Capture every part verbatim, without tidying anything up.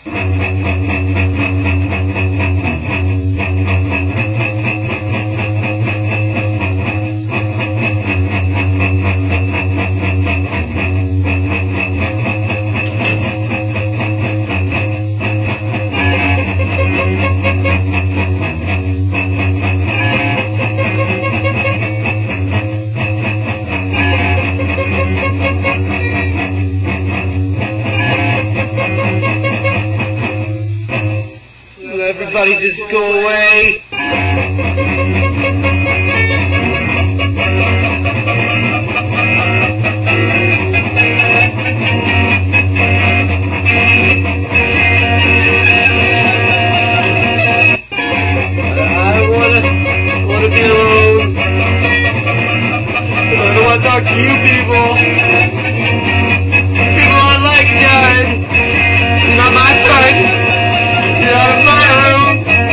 Everybody just go away. I don't wanna, wanna be alone. I don't wanna talk to you people. People are like Jared. You're not my friend. Get out of my room!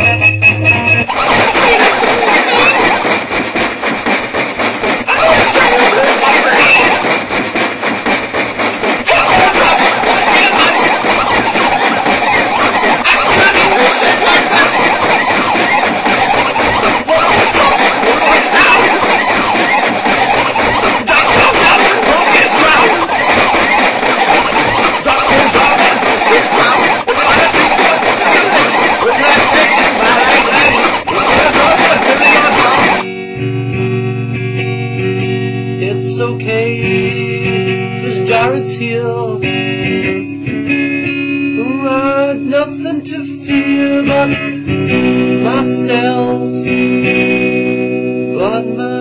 It's okay, 'cause Jared's here. I had nothing to fear but myself, but my